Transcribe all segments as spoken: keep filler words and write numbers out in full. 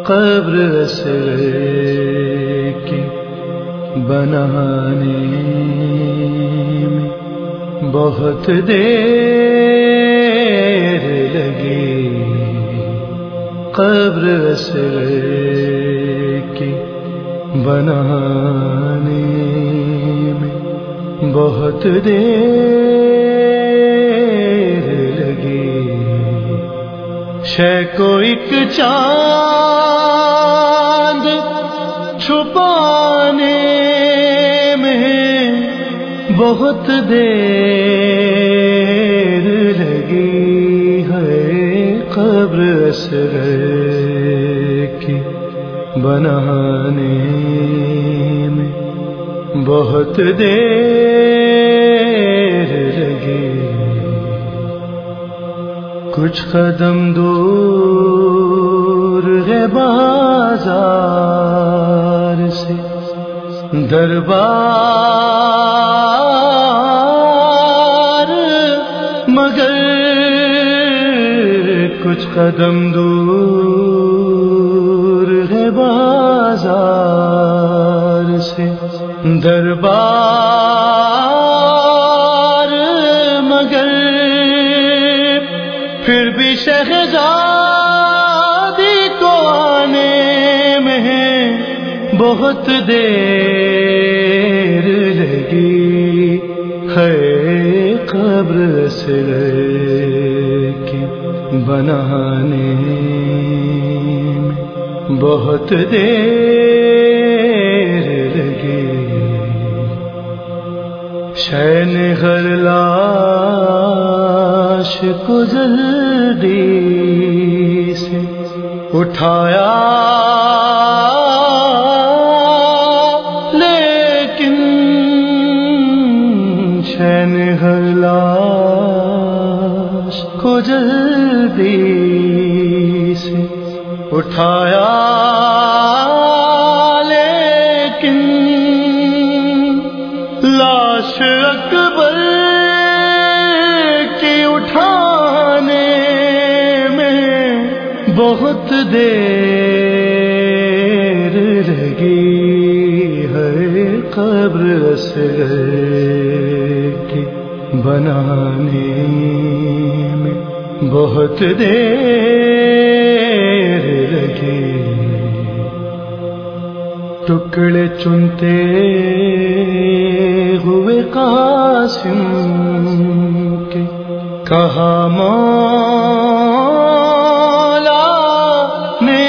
قبر اسرے کی بنانے میں بہت دیر لگی، قبر اسرے کی بنانے میں بہت دیر لگی، شے کو ایک چاند چھپانے میں بہت دیر لگی ہے، قبر اسرے کی بنانے میں بہت دیر لگی، کچھ قدم دور ہے بازار سے دربار، مگر کچھ قدم دور ہے بازار سے دربار، مگر پھر بھی شہزادی کو آنے میں بہت دیر لگی ہے، قبر اسرے کی بنانے میں بہت دیر لگی، شین غر لاش کو جلدی سے اٹھایا، لیکن شین غر لاش کو جلدی سے اٹھایا، لیکن لاش اکبر کی اٹھانے میں بہت دیر لگی ہے، قبر اسرے کی بنانے میں بہت دیر لگی، ٹکڑے چنتے ہوئے قاسم کے کہا مولا نے،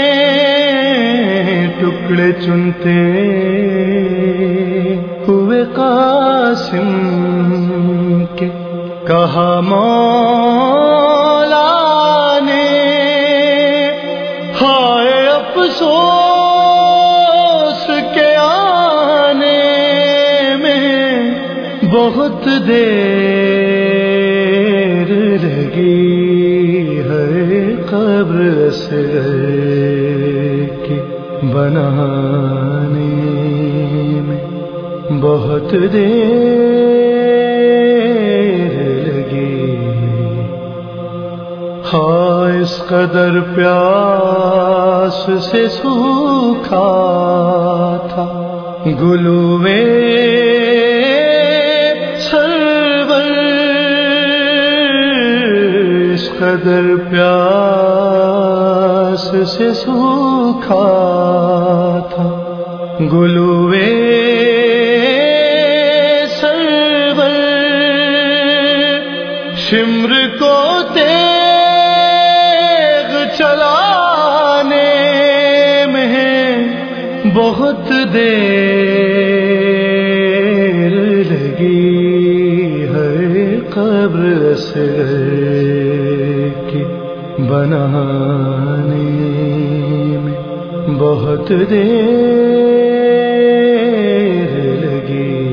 ٹکڑے چنتے ہوئے قاسم کے کہا مولا نے، ہائے افسوس کے آنے میں بہت دیر لگی ہے، قبر اسرے کی بنانے میں بہت دیر لگی، ہاں اس قدر پیاس سے سوکھا تھا گلوے قدر پیاس سے سوکھا تھا گلوے سرور، شمر کو تیغ چلانے میں بہت دیر لگی ہے، قبر اسرے کی بنانے میں بہت دیر لگی،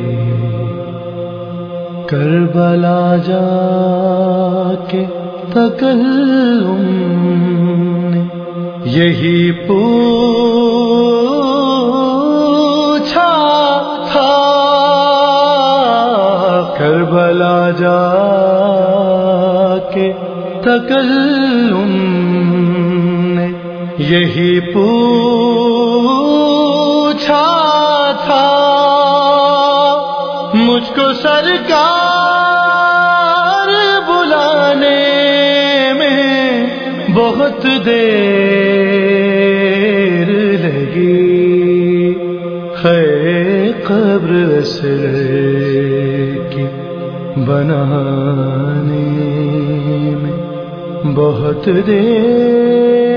کربلا جا کے تکلم نے یہی پوچھا تھا، کربلا جا کے تکلم نے یہی پوچھا تھا مجھ کو سرکار بلانے میں بہت دیر لگی، ہے قبر اصغر کی بنانے میں بہت دیر